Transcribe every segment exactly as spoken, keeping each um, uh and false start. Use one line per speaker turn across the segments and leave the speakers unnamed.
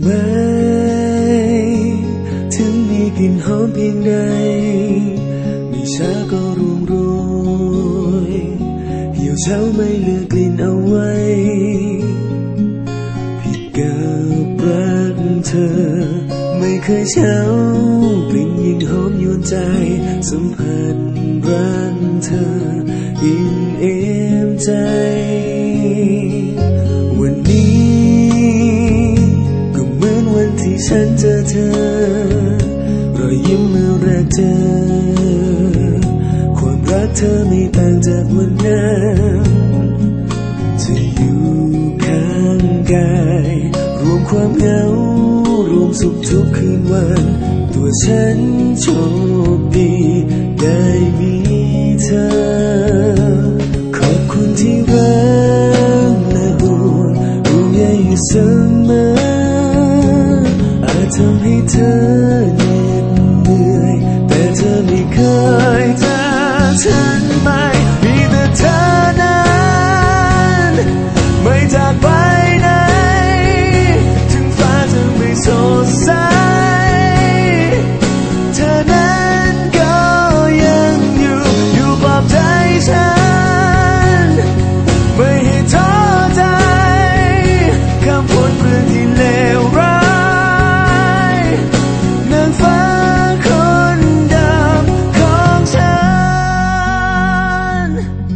ไหมถึงมีกลิ่นหอมเพียงใดไม่ช้าก็ร่วงโรยเหี่ยวเฉาไม่เหลือกลิ่นเอาไว้พี่กับรักเธอไม่เคยเช้ากลิ่นยิ่งหอมยวนใจสัมผัสรักเธออิ่มเอมใจวันนี้ก็เหมือนวันที่ฉันเจอเธอรอยยิ้มเมื่อแรกเจอความรักเธอไม่ต่างจากวันนั้นจะอยู่ข้างกายรวมความเหงารวมสุขทุกคืนวันตัวฉันโชคดีได้มีเธอขอบคุณที่รักและห่วงห่วงใยอยู่เสมออาจทำให้เธอเหนื่อยแต่เธอไม่เคยจากฉันไปมีแต่เธอนั้นไม่จากไปไหนถึงฟ้าจะไม่สดใสเธอนั้นก็ยังอยู่อยู่ปลอบใจฉันไม่ให้ท้อใจคำพูดเรื่องที่เลวร้ายนางฟ้าคนเดิมของฉัน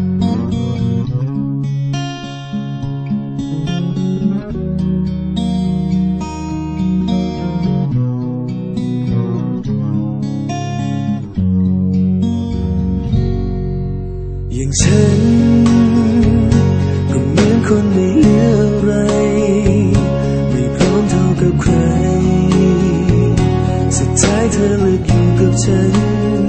อย่างฉันก็เหมือนคนไม่เหลืออะไรไม่พร้อมเท่ากับใครสุดท้ายเธอเลือกอยู่กับฉัน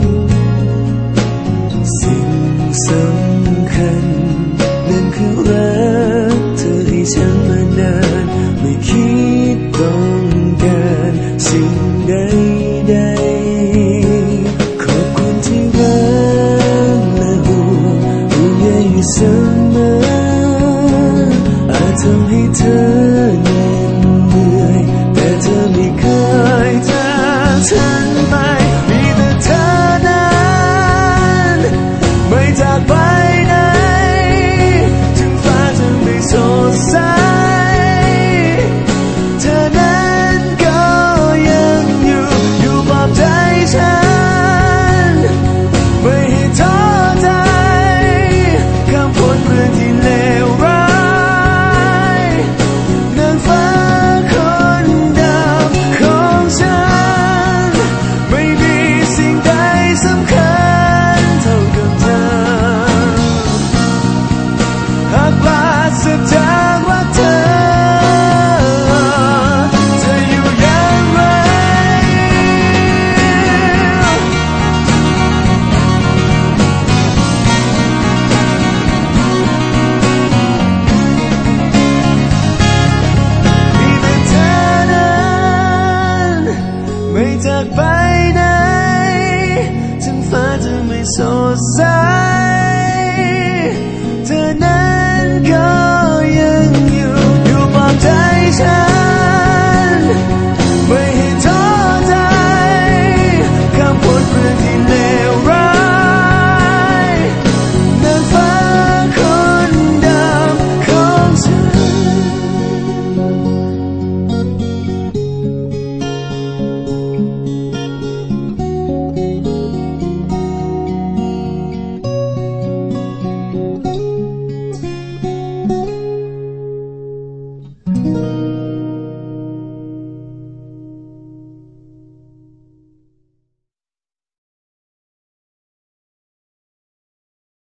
สิ่งสำคัญนั่นคือรักเธอให้ฉันมานานไม่คิดต้องการสิ่งใดใดขอบคุณที่รักและห่วงห่วงใยอยู่เสมออาจทำให้เธอเหนื่อยแต่เธอไม่เคยจากฉันไปมีแต่เธอนั้นไม่จากไปไหนถึงฟ้าจะไม่สดใสเธอนั้นก็ยังอยู่อยู่ปลอบใจฉันไม่ให้ท้อใจคำพูดเรื่องที่เลวร้ายนางฟ้าคนเดิมของฉันไม่มีสิ่งใดสำคัญเท่ากับเธอหากปราศจากรักเธอจะอยู่อย่างไรมีแต่เธอนั้นไม่จากไปไหนถึงฟ้าจะไม่สดใสเธอนั้นก็ยังอยู่อยู่ปลอบใจฉันไม่ให้ท้อใจคำพูดเรื่องที่เลวร้ายนางฟ้าคนเดิมของฉัน
Thank you.